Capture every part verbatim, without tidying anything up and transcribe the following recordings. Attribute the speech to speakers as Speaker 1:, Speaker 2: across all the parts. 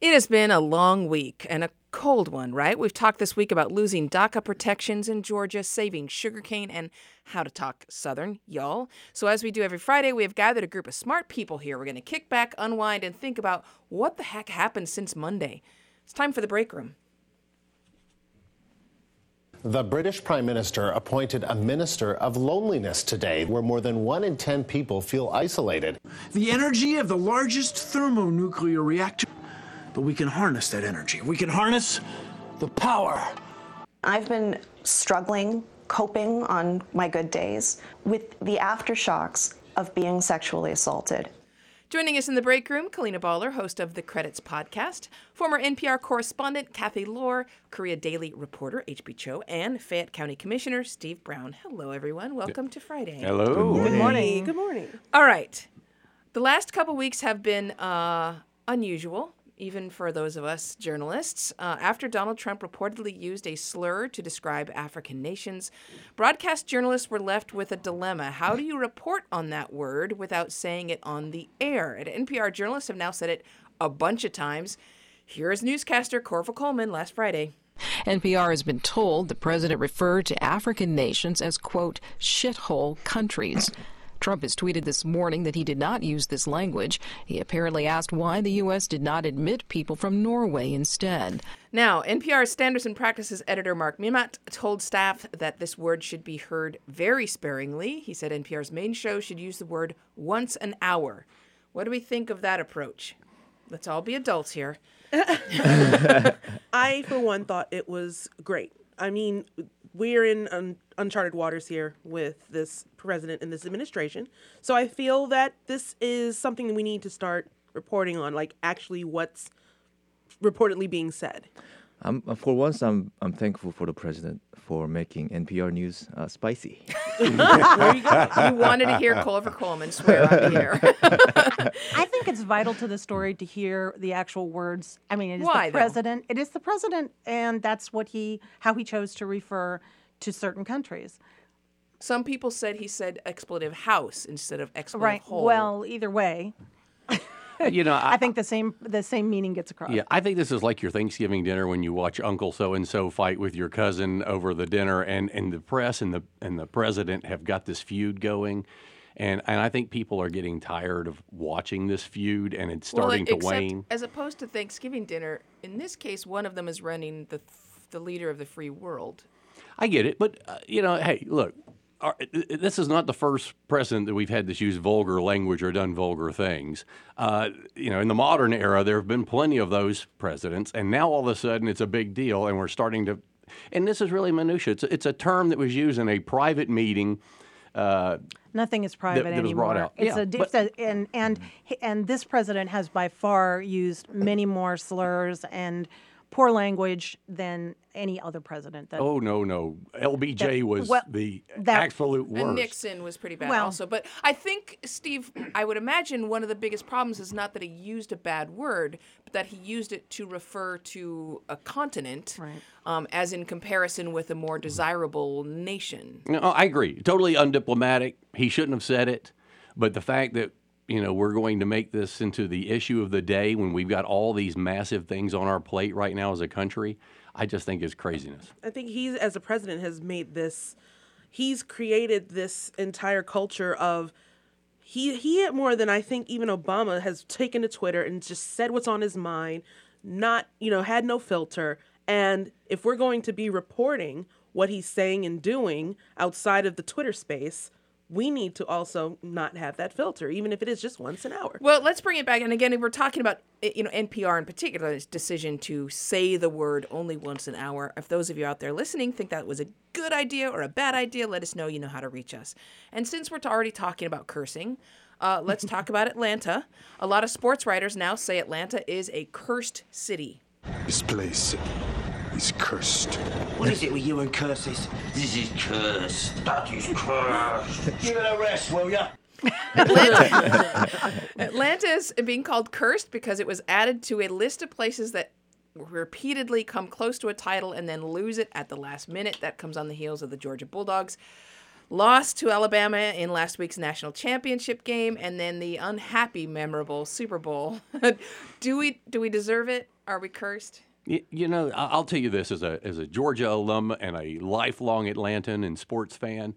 Speaker 1: It has been a long week and a cold one, right? We've talked this week about losing DACA protections in Georgia, saving sugarcane, and how to talk Southern, y'all. So as we do every Friday, we have gathered a group of smart people here. We're going to kick back, unwind, and think about what the heck happened since Monday. It's time for the break room.
Speaker 2: The British Prime Minister appointed a minister of loneliness today, where more than one in ten people feel isolated.
Speaker 3: The energy of the largest thermonuclear reactor. But we can harness that energy. We can harness the power.
Speaker 4: I've been struggling, coping on my good days with the aftershocks of being sexually assaulted.
Speaker 1: Joining us in the break room, Kalina Baller, host of the Credits podcast, former N P R correspondent Kathy Lohr, Korea Daily reporter H B Cho, and Fayette County Commissioner Steve Brown. Hello, everyone. Welcome to Friday.
Speaker 5: Hello.
Speaker 6: Good morning.
Speaker 1: Good morning. Good morning. All right. The last couple weeks have been uh, unusual, even for those of us journalists. Uh, after Donald Trump reportedly used a slur to describe African nations, broadcast journalists were left with a dilemma. How do you report on that word without saying it on the air? At N P R, journalists have now said it a bunch of times. Here is newscaster Corval Coleman last Friday.
Speaker 7: N P R has been told the president referred to African nations as, quote, shithole countries. Trump has tweeted this morning that he did not use this language. He apparently asked why the U S did not admit people from Norway instead.
Speaker 1: Now, N P R's Standards and Practices editor Mark Mimat told staff that this word should be heard very sparingly. He said N P R's main show should use the word once an hour. What do we think of that approach? Let's all be adults here.
Speaker 6: I, for one, thought it was great. I mean, we're in un- uncharted waters here with this president and this administration. So I feel that this is something that we need to start reporting on, like actually what's reportedly being said.
Speaker 5: Um, for once, I'm I'm thankful for the president for making N P R news uh, spicy.
Speaker 1: There you go. You wanted to hear Corval Coleman swear on the air.
Speaker 8: I think it's vital to the story to hear the actual words. I mean, it is
Speaker 1: Why,
Speaker 8: the president. Though? It is the president, and that's what he how he chose to refer to certain countries.
Speaker 1: Some people said he said expletive house instead of expletive
Speaker 8: right.
Speaker 1: hole.
Speaker 8: Well, either way.
Speaker 9: You know, I,
Speaker 8: I think the same the same meaning gets across.
Speaker 9: Yeah, I think this is like your Thanksgiving dinner when you watch Uncle so and so fight with your cousin over the dinner, and, and the press and the and the president have got this feud going, and and I think people are getting tired of watching this feud, and it's starting
Speaker 1: well,
Speaker 9: to
Speaker 1: except,
Speaker 9: wane.
Speaker 1: As opposed to Thanksgiving dinner, in this case, one of them is running the the leader of the free world.
Speaker 9: I get it, but uh, you know, hey, look. Our, this is not the first president that we've had that's used vulgar language or done vulgar things. Uh, you know, in the modern era, there have been plenty of those presidents, and now all of a sudden it's a big deal, and we're starting to. And this is really minutia. It's, it's a term that was used in a private meeting. Uh,
Speaker 8: Nothing is private
Speaker 9: that, that
Speaker 8: anymore.
Speaker 9: was brought out.
Speaker 8: It's
Speaker 9: yeah,
Speaker 8: a,
Speaker 9: but,
Speaker 8: it's a and and and this president has by far used many more slurs and poor language than any other president. That,
Speaker 9: oh, no, no. L B J
Speaker 8: that,
Speaker 9: was
Speaker 8: well,
Speaker 9: the
Speaker 8: that,
Speaker 9: absolute worst.
Speaker 1: And Nixon was pretty bad
Speaker 8: well,
Speaker 1: also. But I think, Steve, I would imagine one of the biggest problems is not that he used a bad word, but that he used it to refer to a continent,
Speaker 8: right.
Speaker 1: um, as in comparison with a more desirable nation.
Speaker 9: No, I agree. Totally undiplomatic. He shouldn't have said it. But the fact that you know, we're going to make this into the issue of the day when we've got all these massive things on our plate right now as a country, I just think is craziness.
Speaker 6: I think he's, as a president, has made this, he's created this entire culture of, he, he more than I think even Obama has taken to Twitter and just said what's on his mind, not, you know, had no filter. And if we're going to be reporting what he's saying and doing outside of the Twitter space, we need to also not have that filter, even if it is just once an hour.
Speaker 1: Well, let's bring it back. And again, we're talking about, you know, N P R in particular, its decision to say the word only once an hour. If those of you out there listening think that was a good idea or a bad idea, let us know. You know how to reach us. And since we're already talking about cursing, uh, let's talk about Atlanta. A lot of sports writers now say Atlanta is a cursed city.
Speaker 3: This place is cursed.
Speaker 10: What is it with you and curses? This is cursed. That is cursed. Give it a rest, will ya?
Speaker 1: Atlanta, Atlanta is being called cursed because it was added to a list of places that repeatedly come close to a title and then lose it at the last minute. That comes on the heels of the Georgia Bulldogs lost to Alabama in last week's national championship game, and then the unhappy, memorable Super Bowl. do we do we deserve it? Are we cursed?
Speaker 9: You, you know, I- I'll tell you this as a as a Georgia alum and a lifelong Atlantan and sports fan.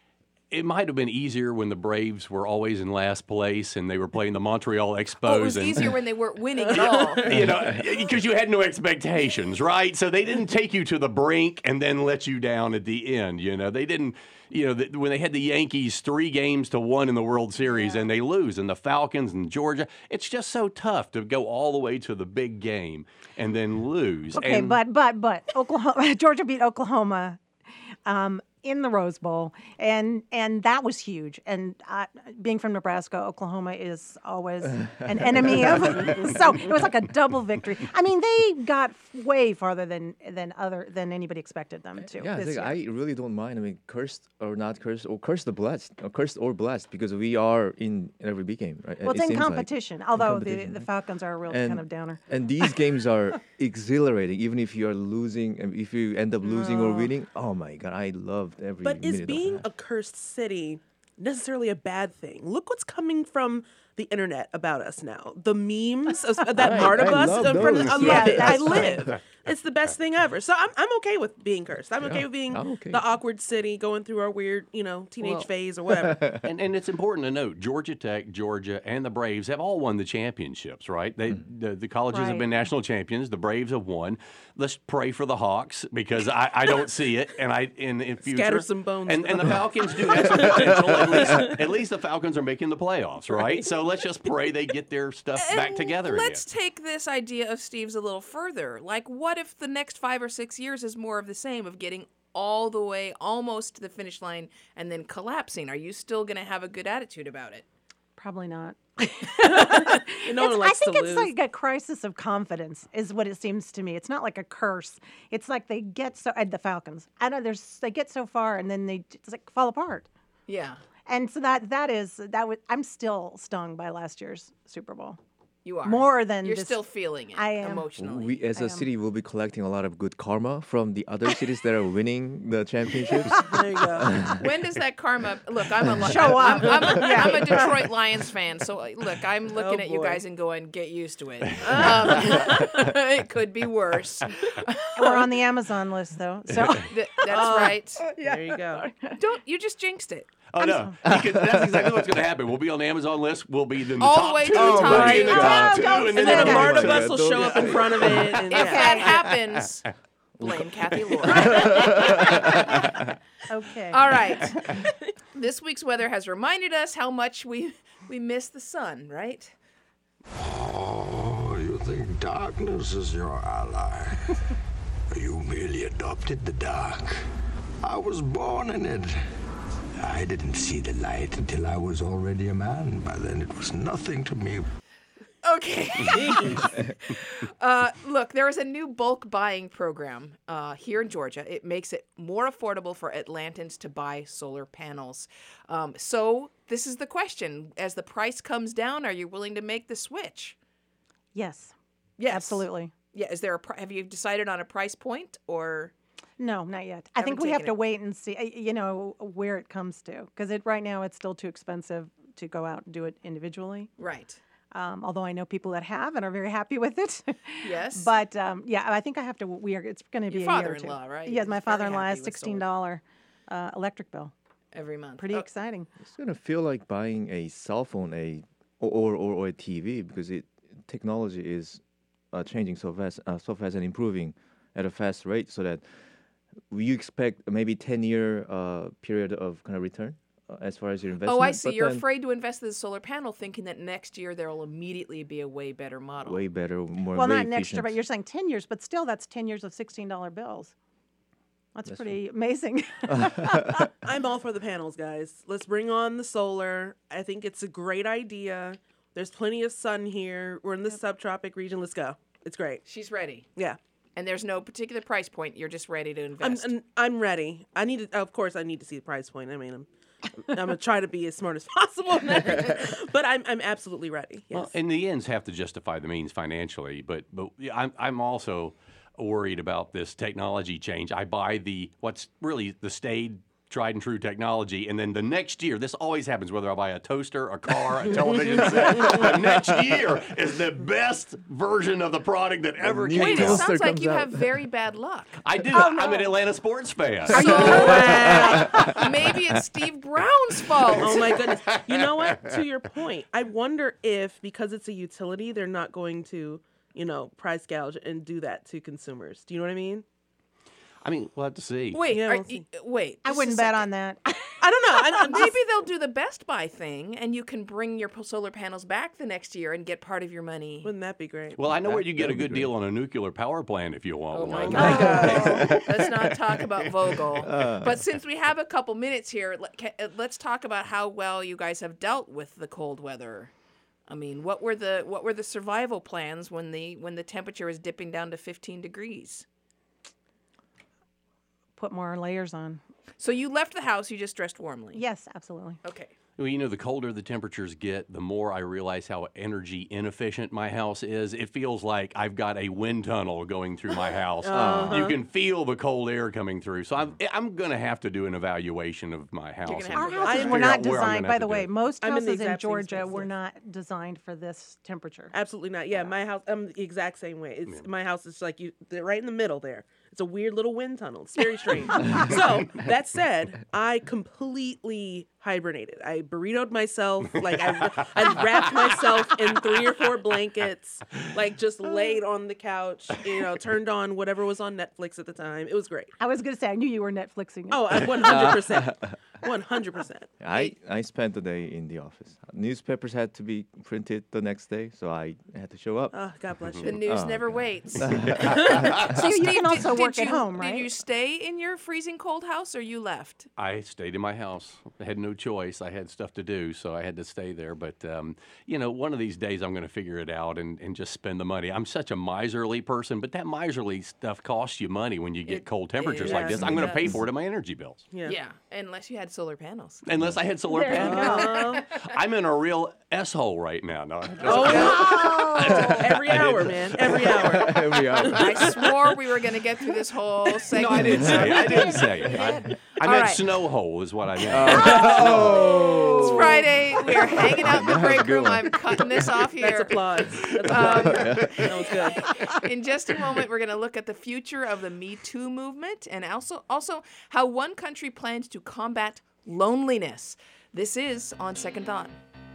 Speaker 9: It might have been easier when the Braves were always in last place and they were playing the Montreal Expos.
Speaker 1: Oh, it was
Speaker 9: and,
Speaker 1: easier when they weren't winning at all.
Speaker 9: You know, because you had no expectations, right? So they didn't take you to the brink and then let you down at the end. You know, they didn't. You know, the, when they had the Yankees three games to one in the World Series yeah. and they lose, and the Falcons and Georgia, it's just so tough to go all the way to the big game and then lose.
Speaker 8: Okay,
Speaker 9: and,
Speaker 8: but but but Oklahoma, Georgia beat Oklahoma. Um, in the Rose Bowl, and and that was huge. And uh, being from Nebraska, Oklahoma is always an enemy of. So it was like a double victory. I mean, they got way farther than than other than anybody expected them to.
Speaker 5: Yeah,
Speaker 8: this
Speaker 5: it's like,
Speaker 8: year.
Speaker 5: I really don't mind. I mean, cursed or not cursed, or cursed the blessed, or cursed or blessed, because we are in every big game, right?
Speaker 8: Well,
Speaker 5: it
Speaker 8: it's in
Speaker 5: seems like.
Speaker 8: competition. Although
Speaker 5: In competition,
Speaker 8: the, the
Speaker 5: right?
Speaker 8: Falcons are a real
Speaker 5: And-
Speaker 8: kind of downer.
Speaker 5: And these games are exhilarating, even if you are losing, and if you end up losing or
Speaker 8: No.
Speaker 5: winning. Oh my God, I loved every
Speaker 6: But
Speaker 5: minute
Speaker 6: is
Speaker 5: of
Speaker 6: being
Speaker 5: that.
Speaker 6: a cursed city necessarily a bad thing? Look what's coming from the internet about us now. The memes of that
Speaker 5: Right,
Speaker 6: MARTA
Speaker 5: I
Speaker 6: bus.
Speaker 5: love
Speaker 6: in front of-
Speaker 5: those.
Speaker 6: I love
Speaker 8: Yeah,
Speaker 6: it. I
Speaker 8: that's
Speaker 6: live. It's the best thing ever. So I'm I'm okay with being cursed. I'm okay
Speaker 5: Yeah,
Speaker 6: with being
Speaker 5: I'm okay.
Speaker 6: the awkward city, going through our weird, you know, teenage
Speaker 9: Well-
Speaker 6: phase or whatever.
Speaker 9: and, and it's important to note, Georgia Tech, Georgia, and the Braves have all won the championships, right? They the, the colleges have
Speaker 8: Right.
Speaker 9: been national champions. The Braves have won. Let's pray for the Hawks because I, I don't see it, and I in in future
Speaker 6: Scatter some bones
Speaker 9: And,
Speaker 6: for
Speaker 9: and the
Speaker 6: the
Speaker 9: Falcons do have some potential. At least at least the Falcons are making the playoffs, right? So let's just pray they get their stuff back
Speaker 1: And
Speaker 9: together
Speaker 1: Let's
Speaker 9: again.
Speaker 1: take this idea of Steve's a little further. Like, what if the next five or six years is more of the same, of getting all the way almost to the finish line and then collapsing? Are you still going to have a good attitude about it?
Speaker 8: Probably not.
Speaker 6: no
Speaker 8: It's-
Speaker 6: one
Speaker 8: I
Speaker 6: likes
Speaker 8: think
Speaker 6: to
Speaker 8: it's
Speaker 6: lose.
Speaker 8: like a crisis of confidence, is what it seems to me. It's not like a curse. It's like they get so and the Falcons. I know there's they get so far and then they just like fall apart.
Speaker 1: Yeah,
Speaker 8: And so that that is that would I'm still stung by last year's Super Bowl.
Speaker 1: you are.
Speaker 8: More than
Speaker 1: You're
Speaker 8: this-
Speaker 1: still feeling it
Speaker 8: I am.
Speaker 1: emotionally.
Speaker 5: We, as
Speaker 8: I
Speaker 5: a
Speaker 8: am.
Speaker 5: city, will be collecting a lot of good karma from the other cities that are winning the championships.
Speaker 6: There you go.
Speaker 1: When does that karma look? I'm a Li-
Speaker 8: Show
Speaker 1: I'm,
Speaker 8: up.
Speaker 1: I'm, I'm, a, I'm a Detroit Lions fan, so uh, look, I'm looking
Speaker 6: Oh,
Speaker 1: at you
Speaker 6: boy.
Speaker 1: guys and going, get used to it. Um, it could be worse.
Speaker 8: We're on the Amazon list though. So
Speaker 1: Th- that's right.
Speaker 6: There you go.
Speaker 1: Don't you just jinxed it?
Speaker 9: Oh no, Because that's exactly what's going to happen. We'll be on the Amazon list. We'll be in the
Speaker 1: All the
Speaker 9: top
Speaker 1: way to
Speaker 9: two.
Speaker 1: the top.
Speaker 9: We'll be in the
Speaker 1: Oh,
Speaker 9: top
Speaker 8: no,
Speaker 9: two,
Speaker 8: don't
Speaker 9: and
Speaker 8: say
Speaker 6: And
Speaker 9: then
Speaker 6: then a
Speaker 8: that.
Speaker 9: everybody
Speaker 6: MARTA
Speaker 9: will
Speaker 6: bus
Speaker 9: say,
Speaker 6: will
Speaker 9: "Don't
Speaker 6: show up in
Speaker 9: get-"
Speaker 6: front of it. And,
Speaker 1: If
Speaker 6: yeah.
Speaker 1: that happens, blame Kathy Lord.
Speaker 8: okay.
Speaker 1: All right. This week's weather has reminded us how much we we miss the sun, right?
Speaker 10: Oh, you think darkness is your ally? You merely adopted the dark. I was born in it. I didn't see the light until I was already a man. By then, it was nothing to me.
Speaker 1: Okay. uh, look, there is a new bulk buying program uh, here in Georgia. It makes it more affordable for Atlantans to buy solar panels. Um, so this is the question. As the price comes down, are you willing to make the switch?
Speaker 8: Yes.
Speaker 1: Yes.
Speaker 8: Absolutely.
Speaker 1: Yeah. Is there a pri- have you decided on a price point or?
Speaker 8: No, not yet. I
Speaker 1: Haven't
Speaker 8: think we have
Speaker 1: taken
Speaker 8: to
Speaker 1: it.
Speaker 8: wait and see, uh, you know, where it comes to, because it right now it's still too expensive to go out and do it individually.
Speaker 1: Right.
Speaker 8: Um, although I know people that have and are very happy with it.
Speaker 1: Yes.
Speaker 8: But um, yeah, I think I have to. We are. It's going to be
Speaker 1: Your
Speaker 8: a year or two.
Speaker 1: father-in-law, right?
Speaker 8: Yes,
Speaker 1: He's
Speaker 8: my
Speaker 1: very
Speaker 8: father-in-law
Speaker 1: happy
Speaker 8: has
Speaker 1: with
Speaker 8: sixteen dollar uh, electric bill.
Speaker 1: Every month.
Speaker 8: Pretty
Speaker 1: Oh,
Speaker 8: exciting.
Speaker 5: It's gonna feel like buying a cell phone, a or or, or a T V, because it technology is uh, changing so fast, uh, so fast and improving at a fast rate. So that you expect maybe ten year uh, period of kind of return uh, as far as your investment.
Speaker 1: Oh, I see.
Speaker 5: but
Speaker 1: You're
Speaker 5: then
Speaker 1: afraid to invest in the solar panel, thinking that next year there will immediately be a way better model.
Speaker 5: Way better, more
Speaker 8: Well,
Speaker 5: way
Speaker 8: not next year,
Speaker 5: efficient.
Speaker 8: but you're saying ten years. But still, that's ten years of sixteen dollar bills. That's, pretty amazing.
Speaker 6: I'm all for the panels, guys. Let's bring on the solar. I think it's a great idea. There's plenty of sun here. We're in the subtropic region. Let's go. It's great.
Speaker 1: She's ready.
Speaker 6: Yeah.
Speaker 1: And there's no particular price point. You're just ready to
Speaker 6: I'm,
Speaker 1: invest.
Speaker 6: I'm I'm ready. I need to, of course I need to see the price point. I mean, I'm I'm gonna try to be as smart as possible, but I'm I'm absolutely ready. Yes.
Speaker 9: Well, and the ends have to justify the means financially, but but yeah, I'm I'm also worried about this technology change. I buy the what's really the staid tried and true technology, and then the next year, this always happens whether I buy a toaster, a car, a television set, the next year is the best version of the product that ever came
Speaker 1: Wait, it
Speaker 9: out.
Speaker 1: sounds like you
Speaker 5: out.
Speaker 1: have very bad luck.
Speaker 9: I do.
Speaker 1: Oh, no.
Speaker 9: I'm an Atlanta sports fan.
Speaker 1: Are you uh, maybe it's Steve Brown's fault.
Speaker 6: Oh my goodness. You know what? To your point, I wonder if because it's a utility, they're not going to, you know, price gouge and do that to consumers. Do you know what I mean?
Speaker 9: I mean, we'll have to see.
Speaker 1: Wait,
Speaker 6: Yeah,
Speaker 1: are,
Speaker 6: we'll see.
Speaker 1: y- wait.
Speaker 8: I
Speaker 1: just a
Speaker 8: wouldn't bet
Speaker 1: second.
Speaker 8: on that.
Speaker 6: I don't know. I don't,
Speaker 1: Maybe they'll do the Best Buy thing, and you can bring your p- solar panels back the next year and get part of your money.
Speaker 6: Wouldn't that be great?
Speaker 9: Well, I know
Speaker 5: That-
Speaker 9: where you get a
Speaker 5: that'd be
Speaker 9: good
Speaker 5: great.
Speaker 9: deal on a nuclear power plant if you want
Speaker 1: Oh my
Speaker 9: one.
Speaker 1: God! Let's not talk about Vogel.
Speaker 5: Uh.
Speaker 1: But since we have a couple minutes here, let, ca- uh, let's talk about how well you guys have dealt with the cold weather. I mean, what were the what were the survival plans when the when the temperature is dipping down to fifteen degrees?
Speaker 8: Put more layers on.
Speaker 1: So you left the house, you just dressed warmly.
Speaker 8: Yes, absolutely.
Speaker 1: Okay.
Speaker 9: Well, you know, the colder the temperatures get, the more I realize how energy inefficient my house is. It feels like I've got a wind tunnel going through my house.
Speaker 1: Uh-huh.
Speaker 9: You can feel the cold air coming through. So I'm, I'm going to have to do an evaluation of my house.
Speaker 1: gonna
Speaker 9: and
Speaker 1: have
Speaker 8: Our
Speaker 1: to
Speaker 8: houses
Speaker 9: figure
Speaker 8: were not
Speaker 9: out where I'm
Speaker 8: designed,
Speaker 9: gonna
Speaker 8: by
Speaker 9: have
Speaker 8: the
Speaker 9: to
Speaker 8: way,
Speaker 9: do it.
Speaker 8: most
Speaker 6: I'm in the
Speaker 8: houses in
Speaker 6: exact same
Speaker 8: Georgia
Speaker 6: space,
Speaker 8: were
Speaker 6: yes.
Speaker 8: not designed for this temperature.
Speaker 6: Absolutely not. Yeah, my house. I'm the exact same way. It's my house is like you. They're right in the middle there. It's a weird little wind tunnel. It's very strange. So that said, I completely hibernated. I burritoed myself. Like I, I wrapped myself in three or four blankets. Like just laid on the couch. You know, turned on whatever was on Netflix at the time. It was great.
Speaker 8: I was going to say, I knew you were Netflixing it.
Speaker 6: Oh, I- one hundred percent. one hundred percent.
Speaker 5: I, I spent the day in the office. Newspapers had to be printed the next day, so I had to show up.
Speaker 6: Oh, God bless
Speaker 1: The
Speaker 6: you.
Speaker 1: news
Speaker 5: Oh,
Speaker 1: never
Speaker 5: okay.
Speaker 1: waits.
Speaker 8: So you can also
Speaker 1: did,
Speaker 8: work
Speaker 1: did
Speaker 8: at
Speaker 1: you,
Speaker 8: home, right?
Speaker 1: Did you stay in your freezing cold house or you left?
Speaker 9: I stayed in my house. I had no choice. I had stuff to do, so I had to stay there. But, um, you know, one of these days I'm going to figure it out and, and just spend the money. I'm such a miserly person, but that miserly stuff costs you money when you get
Speaker 1: It-
Speaker 9: cold temperatures
Speaker 1: it
Speaker 9: like this. I'm going to pay
Speaker 1: does.
Speaker 9: for it in my energy bills.
Speaker 6: Yeah.
Speaker 1: Yeah, unless you had solar panels.
Speaker 9: Unless I had solar
Speaker 8: There you
Speaker 9: panels.
Speaker 6: Oh,
Speaker 9: I'm in a real S-hole right now. No,
Speaker 6: oh, every hour, man. Every hour.
Speaker 5: Every hour.
Speaker 1: I swore we were going to get through this whole segment.
Speaker 9: no, I didn't say it. I didn't say it. I, I
Speaker 1: All
Speaker 9: meant
Speaker 1: right.
Speaker 9: snow hole is what I meant.
Speaker 1: It's Friday. We are hanging out in the break room. I'm cutting this off
Speaker 6: That's
Speaker 1: here.
Speaker 6: applause. That's applause. That was good.
Speaker 1: In just a moment, we're going to look at the future of the Me Too movement and also also how one country plans to combat loneliness. This is On Second Thought.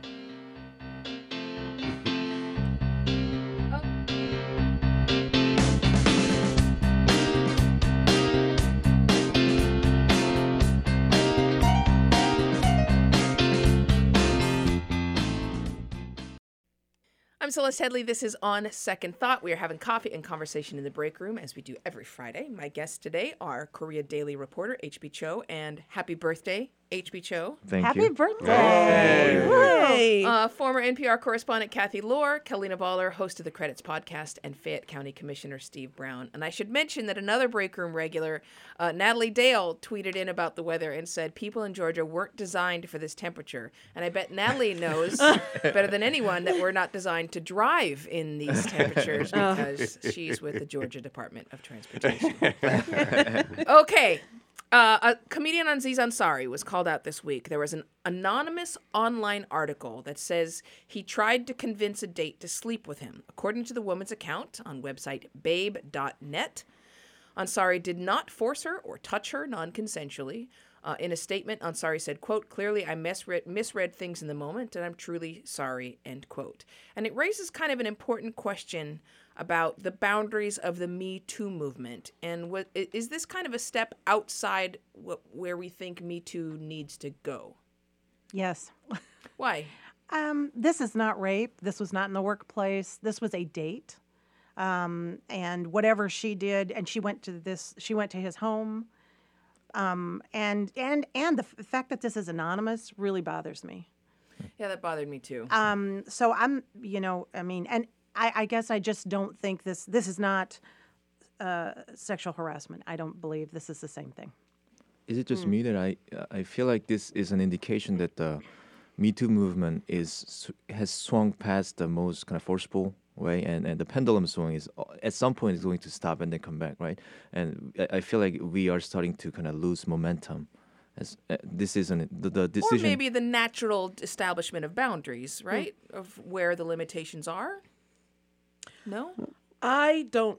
Speaker 1: I'm Celeste Headley. This is On Second Thought. We are having coffee and conversation in the break room as we do every Friday. My guests today are Korea Daily reporter H B Cho and happy birthday, H B Cho.
Speaker 5: Thank
Speaker 8: Happy
Speaker 5: you.
Speaker 8: birthday. Woo.
Speaker 6: Hey.
Speaker 1: Uh, former N P R correspondent Kathy Lohr, Kalina Baller, host of the Credits podcast, and Fayette County Commissioner Steve Brown. And I should mention that another break room regular, uh, Natalie Dale, tweeted in about the weather and said people in Georgia weren't designed for this temperature. And I bet Natalie knows better than anyone that we're not designed to drive in these temperatures because she's with the Georgia Department of Transportation. Okay. Uh, a comedian Aziz Ansari was called out this week. There was an anonymous online article that says he tried to convince a date to sleep with him. According to the woman's account on website babe dot net, Ansari did not force her or touch her non-consensually. Uh, in a statement, Ansari said, quote, clearly I misread, misread things in the moment and I'm truly sorry, end quote. And it raises kind of an important question about the boundaries of the Me Too movement. And what, is this kind of a step outside what, where we think Me Too needs to go?
Speaker 8: Yes.
Speaker 1: Why?
Speaker 8: Um, this is not rape. This was not in the workplace. This was a date. Um, and whatever she did, and she went to this, she went to his home. Um, and and and the f- fact that this is anonymous really bothers me.
Speaker 1: Yeah, that bothered me too.
Speaker 8: Um, so I'm, you know, I mean, and I, I guess I just don't think this. This is not uh, sexual harassment. I don't believe this is the same thing.
Speaker 5: Is it just me that I I feel like this is an indication that the Me Too movement is has swung past the most kind of forceful way, and, and the pendulum swing is at some point is going to stop and then come back, right? And I, I feel like we are starting to kind of lose momentum As, uh, this isn't the, the
Speaker 1: Or
Speaker 5: decision.
Speaker 1: maybe the natural establishment of boundaries, right? Mm. Of where the limitations are. No?
Speaker 6: I don't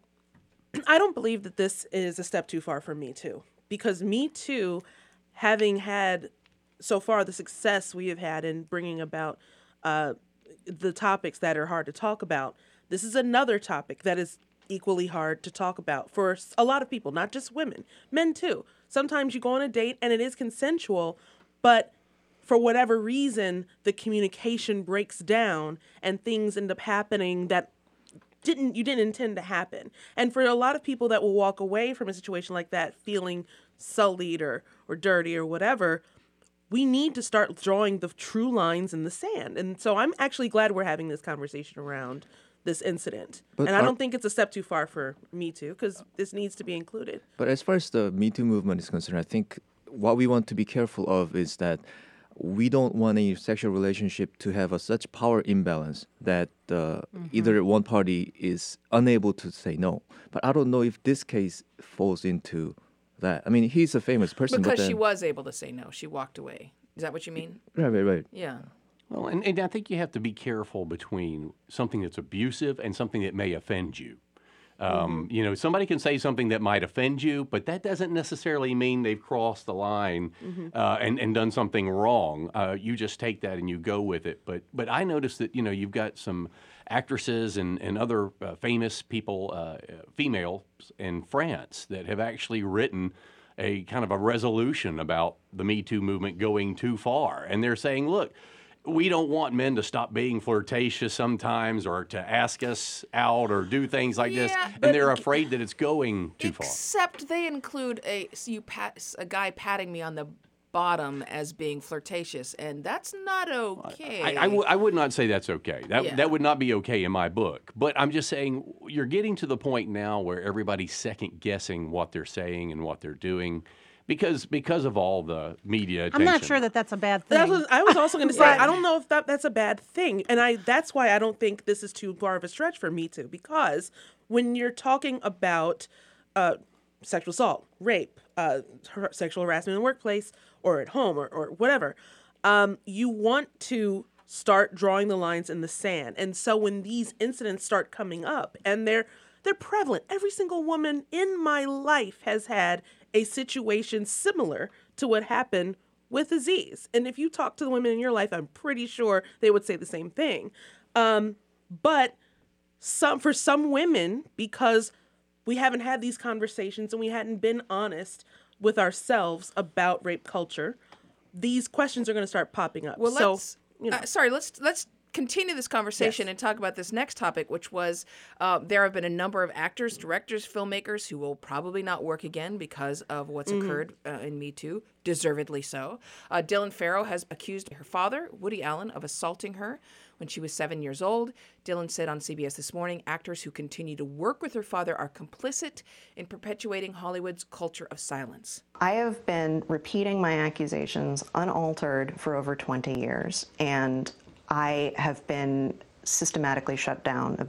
Speaker 6: I don't believe that this is a step too far for Me Too. Because Me Too, having had so far the success we have had in bringing about uh, the topics that are hard to talk about, this is another topic that is equally hard to talk about for a lot of people, not just women, men too. Sometimes you go on a date and it is consensual, but for whatever reason, the communication breaks down and things end up happening that didn't you didn't intend to happen. And for a lot of people that will walk away from a situation like that feeling sullied or, or dirty or whatever, we need to start drawing the true lines in the sand. And so I'm actually glad we're having this conversation around this incident.
Speaker 5: But
Speaker 6: and I
Speaker 5: are,
Speaker 6: don't think it's a step too far for Me Too, because this needs to be included.
Speaker 5: But as far as the Me Too movement is concerned, I think what we want to be careful of is that we don't want a sexual relationship to have a such power imbalance that uh, mm-hmm. either one party is unable to say no. But I don't know if this case falls into that. I mean, he's a famous person.
Speaker 1: Because
Speaker 5: but then,
Speaker 1: she was able to say no. She walked away. Is that what you mean?
Speaker 5: Right, right, right.
Speaker 1: Yeah.
Speaker 9: Well, and, and I think you have to be careful between something that's abusive and something that may offend you. Um, mm-hmm. You know, somebody can say something that might offend you, but that doesn't necessarily mean they've crossed the line mm-hmm. uh, and, and done something wrong. Uh, you just take that and you go with it. But but I noticed that, you know, you've got some actresses and, and other uh, famous people, uh, females in France that have actually written a kind of a resolution about the Me Too movement going too far. And they're saying, look, we don't want men to stop being flirtatious sometimes or to ask us out or do things like
Speaker 1: yeah,
Speaker 9: this. And they're afraid that it's going too
Speaker 1: except
Speaker 9: far.
Speaker 1: Except they include a so you pat, a guy patting me on the bottom as being flirtatious, and that's not okay.
Speaker 9: I, I, w- I would not say that's okay. That,
Speaker 1: yeah.
Speaker 9: that would not be okay in my book. But I'm just saying you're getting to the point now where everybody's second-guessing what they're saying and what they're doing. Because because of all the media attention.
Speaker 8: I'm not sure that that's a bad thing.
Speaker 6: That was, I was also going to say, I don't know if that, that's a bad thing. And I that's why I don't think this is too far of a stretch for Me Too. Because when you're talking about uh, sexual assault, rape, uh, har- sexual harassment in the workplace or at home or, or whatever, um, you want to start drawing the lines in the sand. And so when these incidents start coming up, and they're they're prevalent, every single woman in my life has had a situation similar to what happened with Aziz. And if you talk to the women in your life, I'm pretty sure they would say the same thing. Um, but some for some women, because we haven't had these conversations and we hadn't been honest with ourselves about rape culture, these questions are going to start popping up.
Speaker 1: Well,
Speaker 6: so,
Speaker 1: let's,
Speaker 6: you know.
Speaker 1: uh, sorry, let's let's continue this conversation
Speaker 6: Yes.
Speaker 1: and talk about this next topic, which was uh, there have been a number of actors, directors, filmmakers who will probably not work again because of what's
Speaker 6: Mm-hmm.
Speaker 1: occurred uh, in Me Too, deservedly so. Uh, Dylan Farrow has accused her father, Woody Allen, of assaulting her when she was seven years old. Dylan said on C B S This Morning, actors who continue to work with her father are complicit in perpetuating Hollywood's culture of silence.
Speaker 4: I have been repeating my accusations unaltered for over twenty years, and I have been systematically shut down,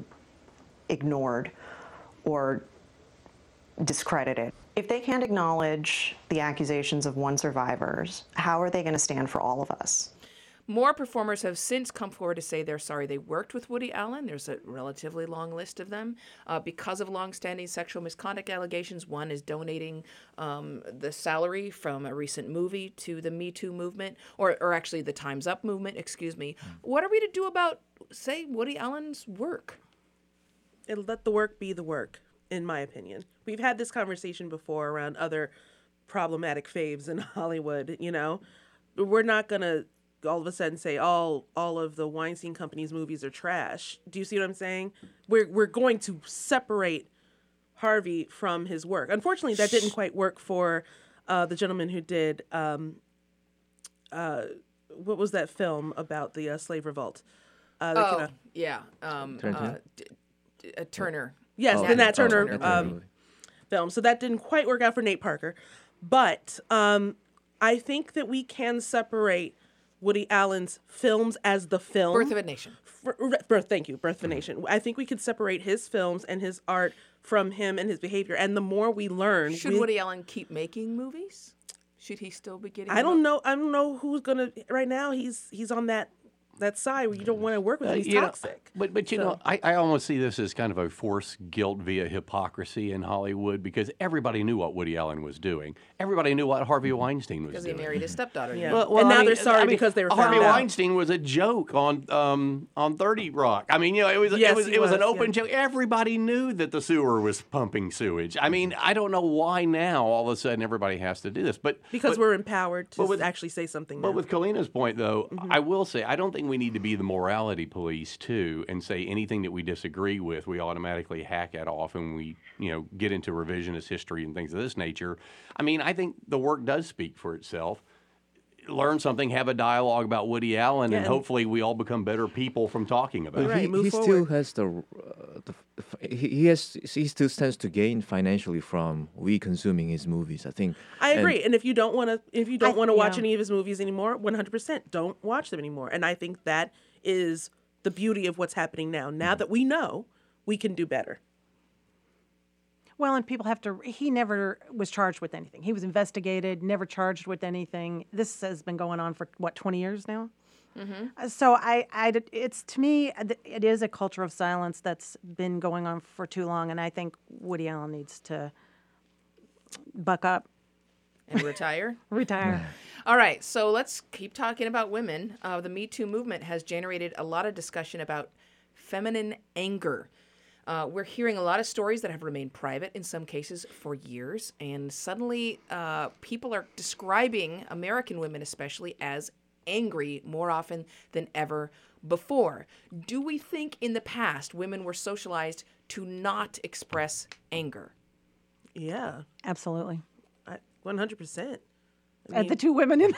Speaker 4: ignored, or discredited. If they can't acknowledge the accusations of one survivor, how are they going to stand for all of us?
Speaker 1: More performers have since come forward to say they're sorry they worked with Woody Allen. There's a relatively long list of them. Uh, because of longstanding sexual misconduct allegations, one is donating um, the salary from a recent movie to the Me Too movement, or, or actually the Time's Up movement, excuse me. Mm. What are we to do about, say, Woody Allen's work?
Speaker 6: It'll let the work be the work, in my opinion. We've had this conversation before around other problematic faves in Hollywood, you know. We're not going to all of a sudden say all all of the Weinstein Company's movies are trash. Do you see what I'm saying? We're we're going to separate Harvey from his work. Unfortunately, that didn't quite work for uh, the gentleman who did um, uh, what was that film about the uh, slave revolt? Uh,
Speaker 1: oh,
Speaker 6: kinda...
Speaker 1: yeah, um, uh, d- d- uh, Turner.
Speaker 6: Yes,
Speaker 1: oh,
Speaker 6: the Nat Turner,
Speaker 1: Turner
Speaker 6: um, film. So that didn't quite work out for Nate Parker, but um, I think that we can separate Woody Allen's films as the film.
Speaker 1: Birth of a Nation.
Speaker 6: For, birth, thank you, Birth of a Nation. I think we could separate his films and his art from him and his behavior. And the more we learn...
Speaker 1: Should
Speaker 6: we,
Speaker 1: Woody Allen keep making movies? Should he still be getting?
Speaker 6: I don't know. I don't know who's gonna. Right now, he's he's on that that side where you don't want to work with him. He's
Speaker 9: Uh, you know,
Speaker 6: toxic.
Speaker 9: but but you
Speaker 6: So-
Speaker 9: know, I, I almost see this as kind of a forced guilt via hypocrisy in Hollywood because everybody knew what Woody Allen was doing. Everybody knew what Harvey Weinstein was
Speaker 1: Because he
Speaker 9: doing.
Speaker 1: married his stepdaughter.
Speaker 6: Yeah.
Speaker 9: Well,
Speaker 6: And
Speaker 9: well,
Speaker 6: now
Speaker 9: I mean,
Speaker 6: they're sorry
Speaker 9: I mean,
Speaker 6: because they were
Speaker 9: Harvey
Speaker 6: found out.
Speaker 9: Weinstein was a joke on um, on thirty Rock. I mean, you know, it was
Speaker 6: Yes,
Speaker 9: it was
Speaker 6: he
Speaker 9: it was, an
Speaker 6: was,
Speaker 9: open
Speaker 6: yeah.
Speaker 9: joke. Everybody knew that the sewer was pumping sewage. I mean, I don't know why now all of a sudden everybody has to do this, but
Speaker 6: Because
Speaker 9: but,
Speaker 6: we're empowered to
Speaker 9: but with-
Speaker 6: actually say something.
Speaker 9: But
Speaker 6: now.
Speaker 9: with Kalina's point, though,
Speaker 6: Mm-hmm.
Speaker 9: I will say I don't think we need to be the morality police too, and say anything that we disagree with, we automatically hack it off, and we, you know, get into revisionist history and things of this nature. I mean, I think the work does speak for itself. Learn something, have a dialogue about Woody Allen,
Speaker 6: Yeah,
Speaker 9: and
Speaker 6: and-
Speaker 9: hopefully we all become better people from talking about
Speaker 5: But
Speaker 9: it.
Speaker 6: Right,
Speaker 5: he,
Speaker 6: move
Speaker 5: he still
Speaker 6: forward.
Speaker 5: has the, uh, the, the f- he, he has he still stands to gain financially from we consuming his movies. I think.
Speaker 6: I
Speaker 5: And-
Speaker 6: agree. And if you don't want to, if you don't
Speaker 8: I-
Speaker 6: want to watch
Speaker 8: yeah.
Speaker 6: any of his movies anymore, one hundred percent don't watch them anymore. And I think that is the beauty of what's happening now. Now that we know, we can do better.
Speaker 8: Well, and people have to. He never was charged with anything. He was investigated, never charged with anything. This has been going on for what twenty years now. Uh, So I, I, it's to me, uh, th- it is a culture of silence that's been going on for too long, and I think Woody Allen needs to buck up,
Speaker 1: And retire.
Speaker 8: retire.
Speaker 1: All right, so let's keep talking about women. Uh, the Me Too movement has generated a lot of discussion about feminine anger. Uh, we're hearing a lot of stories that have remained private in some cases for years, and suddenly uh, people are describing American women, especially, as angry more often than ever before. Do we think in the past women were socialized to not express anger?
Speaker 6: Yeah,
Speaker 8: Absolutely.
Speaker 6: one hundred percent.
Speaker 8: At the two women in.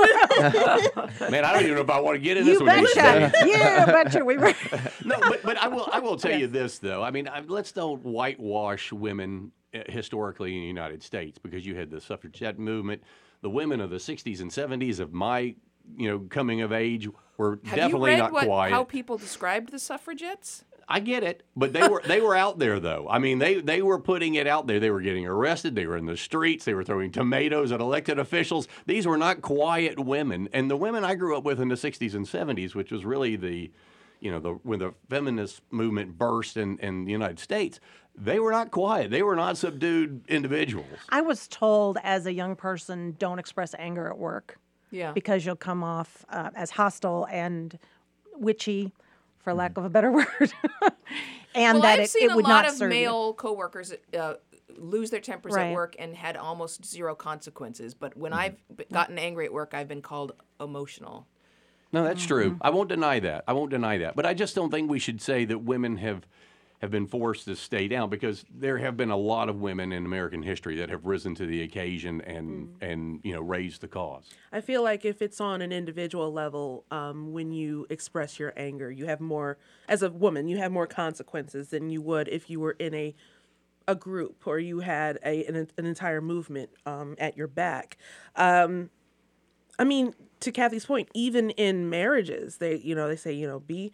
Speaker 9: Man, I don't even know if I want to get in this
Speaker 8: You
Speaker 9: one these
Speaker 8: betcha.
Speaker 9: days.
Speaker 8: Yeah, betcha. We were.
Speaker 9: No, but, but I will I will tell you this though. I mean, I, let's don't whitewash women uh, historically in the United States because you had the suffragette movement. The women of the sixties and seventies of my you know coming of age were
Speaker 1: Have
Speaker 9: definitely
Speaker 1: you read
Speaker 9: not
Speaker 1: what,
Speaker 9: quiet.
Speaker 1: how people described the suffragettes?
Speaker 9: I get it, but they were they were out there though. I mean, they they were putting it out there. They were getting arrested. They were in the streets. They were throwing tomatoes at elected officials. These were not quiet women. And the women I grew up with in the sixties and seventies, which was really the, you know, the when the feminist movement burst in in the United States, they were not quiet. They were not subdued individuals.
Speaker 8: I was told as a young person, don't express anger at work.
Speaker 1: Yeah.
Speaker 8: Because you'll come off uh, as hostile and witchy, for lack of a better word, and
Speaker 1: well,
Speaker 8: that
Speaker 1: I've
Speaker 8: it,
Speaker 1: seen
Speaker 8: it
Speaker 1: a
Speaker 8: would
Speaker 1: lot
Speaker 8: not
Speaker 1: of
Speaker 8: serve you.
Speaker 1: male coworkers uh, lose their tempers
Speaker 8: Right.
Speaker 1: at work and had almost zero consequences. But when
Speaker 9: Mm-hmm.
Speaker 1: I've b- gotten angry at work, I've been called emotional.
Speaker 9: No, that's true.
Speaker 1: Mm-hmm.
Speaker 9: I won't deny that. I won't deny that. But I just don't think we should say that women have have been forced to stay down because there have been a lot of women in American history that have risen to the occasion and and you know raised the cause.
Speaker 6: I feel like if it's on an individual level, um, when you express your anger, you have more, as a woman, you have more consequences than you would if you were in a a group or you had a an, an entire movement um, at your back. Um, I mean, to Kathy's point, even in marriages, they you know they say you know be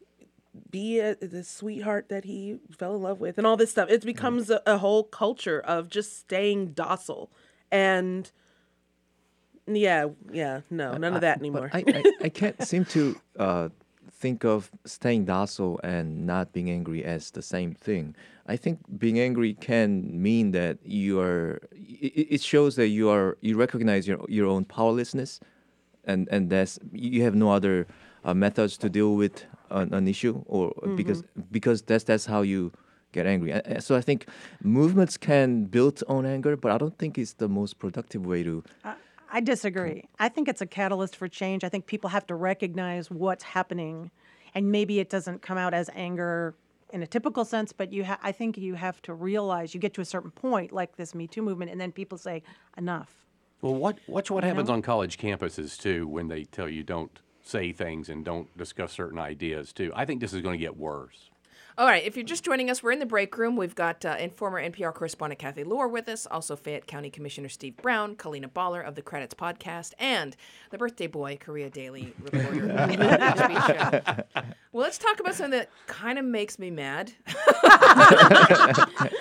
Speaker 6: be a, the sweetheart that he fell in love with and all this stuff. It becomes a, a whole culture of just staying docile and. Yeah, yeah, no, none of that anymore.
Speaker 5: But I, I, I can't seem to uh, think of staying docile and not being angry as the same thing. I think being angry can mean that you are. It, it shows that you are. You recognize your your own powerlessness, and and that's you have no other uh, methods to deal with an, an issue, or because because that's that's how you get angry. Uh, uh, So I think movements can build on anger, but I don't think it's the most productive way to.
Speaker 8: I disagree. I think it's a catalyst for change. I think people have to recognize what's happening, and maybe it doesn't come out as anger in a typical sense, but you ha- I think you have to realize you get to a certain point, like this Me Too movement, and then people say, enough.
Speaker 9: Well, what watch what happens on college campuses too when they tell you don't say things and don't discuss certain ideas too. I think this is going to get worse.
Speaker 1: All right, if you're just joining us, we're in the break room. We've got uh, and former N P R correspondent Kathy Lohr with us, also Fayette County Commissioner Steve Brown, Kalina Baller of the Credits Podcast, and the birthday boy, Korea Daily reporter. of the H B Show. Well, let's talk about something that kind of makes me mad. uh,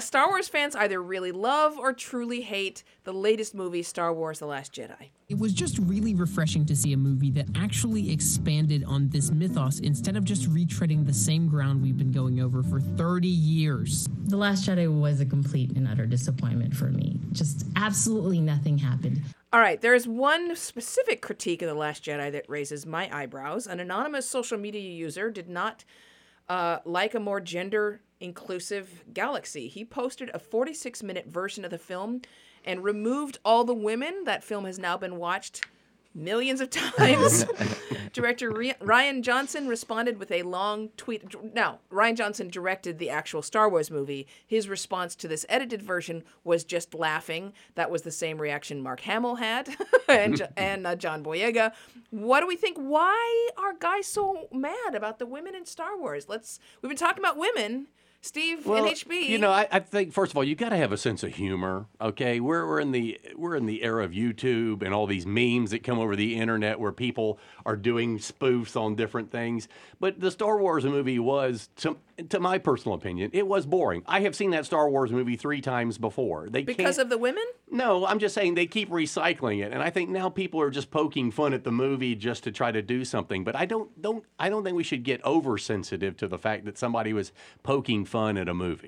Speaker 1: Star Wars fans either really love or truly hate the latest movie, Star Wars The Last Jedi.
Speaker 11: It was just really refreshing to see a movie that actually expanded on this mythos instead of just retreading the same ground we've been going over for thirty years.
Speaker 12: The Last Jedi was a complete and utter disappointment for me. Just absolutely nothing happened.
Speaker 1: All right, there is one specific critique of The Last Jedi that raises my eyebrows. An anonymous social media user did not uh, like a more gender-inclusive galaxy. He posted a forty-six minute version of the film and removed all the women. That film has now been watched millions of times. Director Rian Johnson responded with a long tweet. Now, Rian Johnson directed the actual Star Wars movie. His response to this edited version was just laughing. That was the same reaction Mark Hamill had and, and uh, John Boyega. What do we think? Why are guys so mad about the women in Star Wars? Let's. We've been talking about women. Steve,
Speaker 9: well,
Speaker 1: N H B.
Speaker 9: You know, I, I think first of all, you got to have a sense of humor. Okay, we're we're in the we're in the era of YouTube and all these memes that come over the internet where people are doing spoofs on different things. But the Star Wars movie was, to, to my personal opinion, it was boring. I have seen that Star Wars movie three times before. They
Speaker 1: because
Speaker 9: can't,
Speaker 1: of the women?
Speaker 9: No, I'm just saying they keep recycling it, and I think now people are just poking fun at the movie just to try to do something. But I don't don't I don't think we should get oversensitive to the fact that somebody was poking fun at a movie.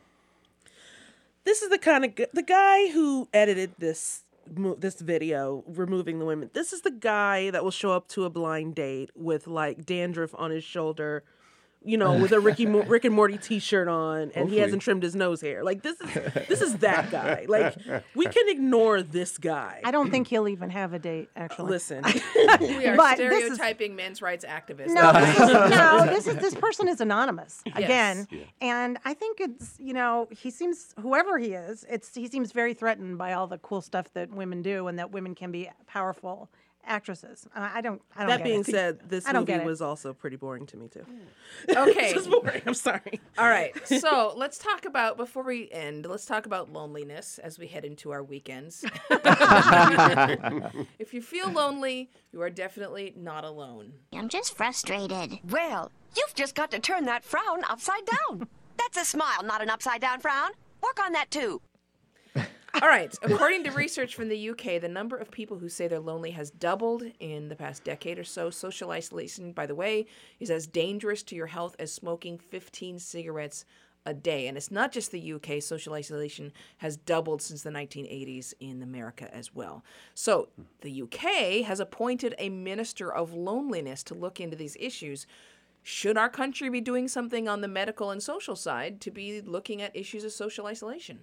Speaker 6: This is the kind of the guy who edited this this video removing the women. This is the guy that will show up to a blind date with like dandruff on his shoulder, you know, with a Ricky Mo- Rick and Morty T-shirt on, and
Speaker 9: Hopefully.
Speaker 6: he hasn't trimmed his nose hair. Like this is this is that guy. Like we can ignore this guy.
Speaker 8: I don't think he'll even have a date. Actually,
Speaker 6: listen,
Speaker 1: we are
Speaker 8: But this is-
Speaker 1: stereotyping men's rights activists.
Speaker 8: No,
Speaker 1: Okay?
Speaker 8: no. This is this person is anonymous again,
Speaker 1: Yeah.
Speaker 8: and I think it's you know he seems whoever he is, it's he seems very threatened by all the cool stuff that women do and that women can be powerful actresses. Uh, I don't. I don't.
Speaker 6: that
Speaker 8: get
Speaker 6: being
Speaker 8: it.
Speaker 6: said, this
Speaker 8: I don't
Speaker 6: movie
Speaker 8: get it.
Speaker 6: was also pretty boring to me too.
Speaker 1: Okay.
Speaker 6: This is boring. I'm sorry.
Speaker 1: All right. So let's talk about, before we end, let's talk about loneliness as we head into our weekends. If you feel lonely, you are definitely not alone.
Speaker 13: I'm just frustrated. Well, you've just got to turn that frown upside down. That's a smile, not an upside down frown. Work on that too.
Speaker 1: All right. According to research from the U K, the number of people who say they're lonely has doubled in the past decade or so. Social isolation, by the way, is as dangerous to your health as smoking fifteen cigarettes a day. And it's not just the U K. Social isolation has doubled since the nineteen eighties in America as well. So the U K has appointed a minister of loneliness to look into these issues. Should our country be doing something on the medical and social side to be looking at issues of social isolation?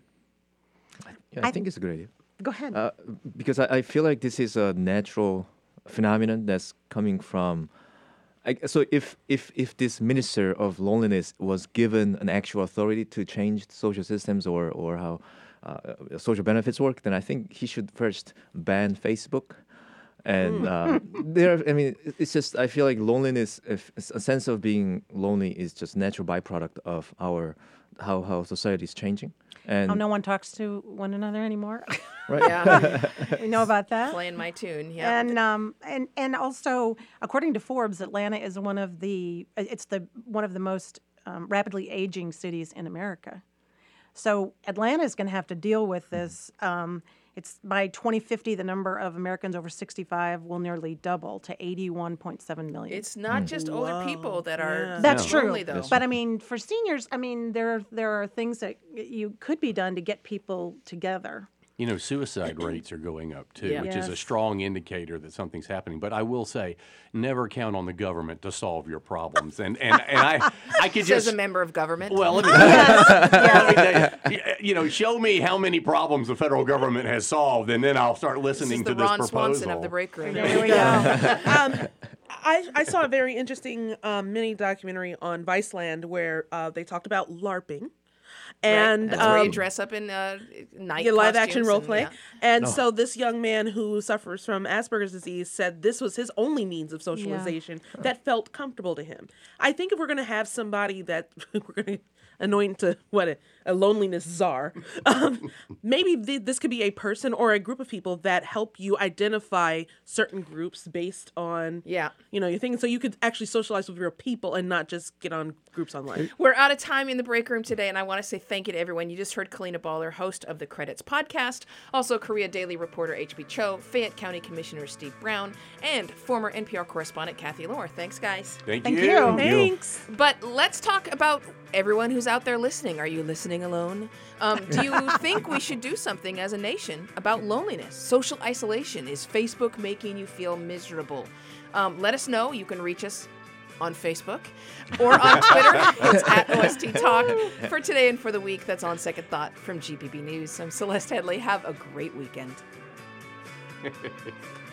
Speaker 5: Yeah, I, I think it's a good idea.
Speaker 8: Go ahead.
Speaker 5: Uh, because I, I feel like this is a natural phenomenon that's coming from. I, so if if if this minister of loneliness was given an actual authority to change social systems or or how uh, social benefits work, then I think he should first ban Facebook. And uh, there, I mean, it's just I feel like loneliness, if a sense of being lonely, is just natural byproduct of our how how society is changing. And
Speaker 8: oh, no one talks to one another anymore.
Speaker 5: Right.
Speaker 1: Yeah.
Speaker 8: You know about that?
Speaker 1: Playing my tune. Yeah.
Speaker 8: And um and and also, according to Forbes, Atlanta is one of the it's the one of the most um, rapidly aging cities in America. So Atlanta is going to have to deal with this. Um, it's by twenty fifty, the number of Americans over sixty-five will nearly double to eighty-one point seven million.
Speaker 1: It's not just older
Speaker 6: Wow.
Speaker 1: people that are
Speaker 6: Yeah.
Speaker 8: That's
Speaker 1: no.
Speaker 8: true.
Speaker 1: lonely, though.
Speaker 5: That's
Speaker 8: But I mean, for seniors, I mean, there there are things that you could be done to get people together.
Speaker 9: You know, suicide rates are going up too,
Speaker 1: Yeah.
Speaker 9: which is a
Speaker 8: Yes.
Speaker 9: strong indicator that something's happening. But I will say, never count on the government to solve your problems. And and, and I I could
Speaker 1: Says
Speaker 9: just
Speaker 1: a member of government.
Speaker 9: well, let me, let me tell you, you know, show me how many problems the federal government has solved, and then I'll start
Speaker 1: this
Speaker 9: listening
Speaker 1: is the
Speaker 9: to this
Speaker 1: Ron
Speaker 9: proposal.
Speaker 1: Swanson of the break room.
Speaker 8: There we go.
Speaker 6: um, I, I saw a very interesting um, mini documentary on Viceland where uh, they talked about LARPing. And
Speaker 1: That's where you
Speaker 6: um,
Speaker 1: dress up in uh, night
Speaker 6: yeah, live action
Speaker 1: costumes
Speaker 6: role
Speaker 1: and-
Speaker 6: play.
Speaker 1: yeah.
Speaker 6: And so this young man who suffers from Asperger's disease said this was his only means of socialization that felt comfortable to him. I think if we're going to have somebody that we're going to anoint to what a, a loneliness czar. Um, maybe th- this could be a person or a group of people that help you identify certain groups based on,
Speaker 1: yeah,
Speaker 6: you know, your thing. So you could actually socialize with real people and not just get on groups online.
Speaker 1: We're out of time in the break room today, and I want to say thank you to everyone. You just heard Kalina Baller, host of the Credits podcast, also Korea Daily reporter H B Cho, Fayette County Commissioner Steve Brown, and former N P R correspondent Kathy Lohr. Thanks, guys.
Speaker 9: Thank,
Speaker 8: Thank
Speaker 9: you.
Speaker 8: you.
Speaker 6: Thanks.
Speaker 1: But let's talk about everyone who's out there listening. Are you listening alone? Um, do you think we should do something as a nation about loneliness, social isolation? Is Facebook making you feel miserable? Um, let us know. You can reach us on Facebook or on Twitter. It's at O S T Talk. For today and for the week, that's On Second Thought from G P B News. I'm Celeste Headley. Have a great weekend.